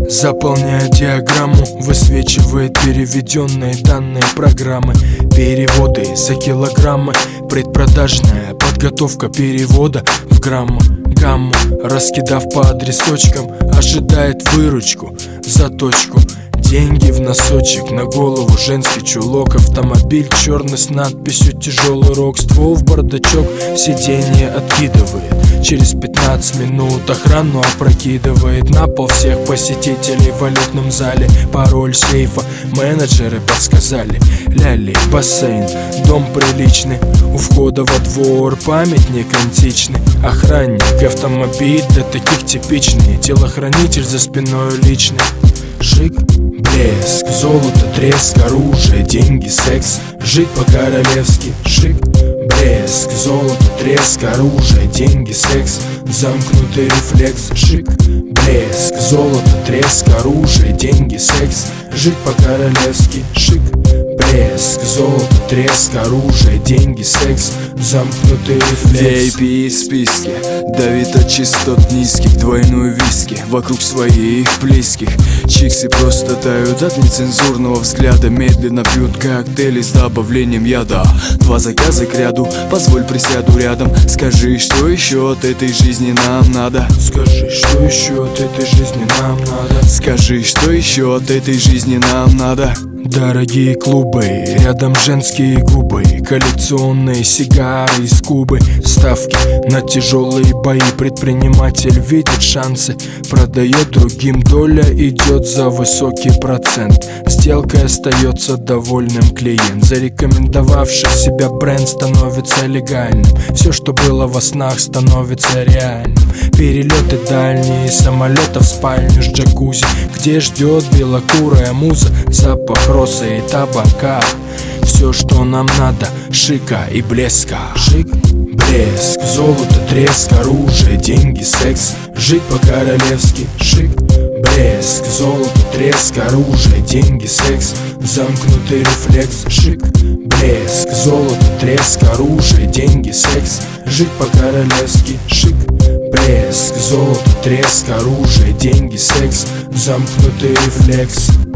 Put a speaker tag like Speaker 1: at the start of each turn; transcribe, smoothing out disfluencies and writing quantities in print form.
Speaker 1: Заполняя диаграмму, высвечивает переведенные данные программы. Переводы за килограммы, предпродажная подготовка перевода в грамму. Гамму, раскидав по адресочкам, ожидает выручку за точку. Деньги в носочек, на голову женский чулок. Автомобиль черный с надписью «Тяжелый рок». Ствол в бардачок, сиденье откидывает. Через 15 минут охрану опрокидывает. На пол всех посетителей в валютном зале. Пароль сейфа менеджеры подсказали. Ляли, бассейн, дом приличный. У входа во двор памятник античный. Охранник, автомобиль для таких типичный. Телохранитель за спиной личный. Шик, блеск, золото, треск, оружие, деньги, секс. Жить по-королевски. Шик, блеск, золото, треск, оружие, деньги, секс. Замкнутый рефлекс. Шик, блеск, золото, треск, оружие, деньги, секс. Жить по-королевски. Шик, блеск, золото, треск, оружие, деньги, секс. Замкнутый рефлекс.
Speaker 2: VIP списки давит от частот низких. Двойную виски вокруг своих близких. Чиксы просто тают от нецензурного взгляда. Медленно пьют коктейли с добавлением яда. 2 заказа к ряду, позволь присяду рядом. Скажи, что еще от этой жизни нам надо.
Speaker 1: Скажи, что еще от этой жизни нам надо.
Speaker 2: Скажи, что еще от этой жизни нам надо.
Speaker 1: Дорогие клубы, рядом женские губы. Коллекционные сигары из Кубы. Ставки на тяжелые бои. Предприниматель видит шансы, продает другим. Доля идет за высокий процент. Сделкой остается довольным клиент. Зарекомендовавший себя бренд становится легальным. Все, что было во снах, становится реальным. Перелеты дальние, самолета в спальню с джакузи, где ждет белокурая муза. Запах росы и табака. Все, что нам надо, шика и блеска. Шик, блеск, золото, треск, оружие, деньги, секс. Жить по-королевски. Шик, блеск, золото, треск, оружие, деньги, секс. Замкнутый рефлекс. Шик, блеск, золото, треск, оружие, деньги, секс. Жить по-королевски. Шик, блеск, золото, треск, оружие, деньги, секс. Замкнутый рефлекс.